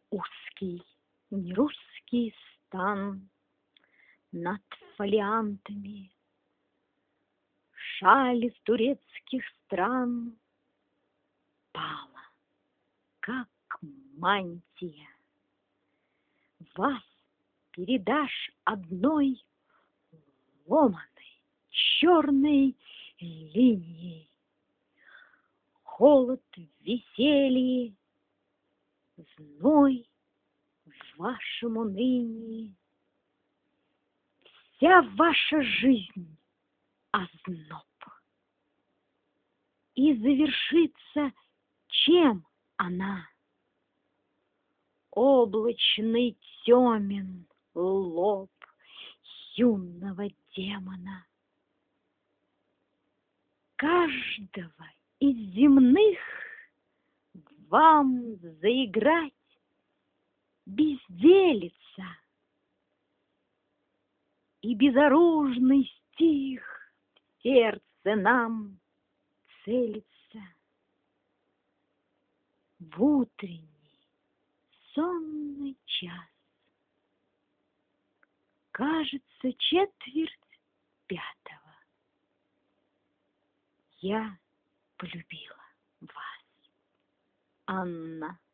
Узкий нерусский стан над фолиантами, шаль из турецких стран пала, как мантия. Вас передашь одной ломаной черной линией. Холод, веселье, зной в вашем унынии. Вся ваша жизнь озноб. И завершится чем она? Облачный темен лоб юного демона. Каждого из земных вам заиграть безделица, и безоружный стих в сердце нам целится. В утренний сонный час, кажется, 4:45, я полюбила вас, Анна.